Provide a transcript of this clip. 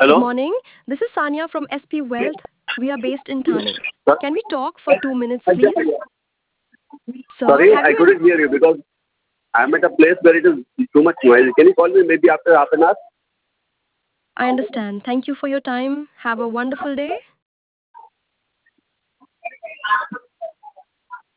Good Hello? morning. This is Sanya from SP Wealth. We are based in Thane. Sir? Can we talk for 2 minutes, please? Sir, Sorry, have I you in? couldn't hear you because I'm at a place where it is too much noise. Can you call me maybe after half an hour? I understand. Thank you for your time. Have a wonderful day.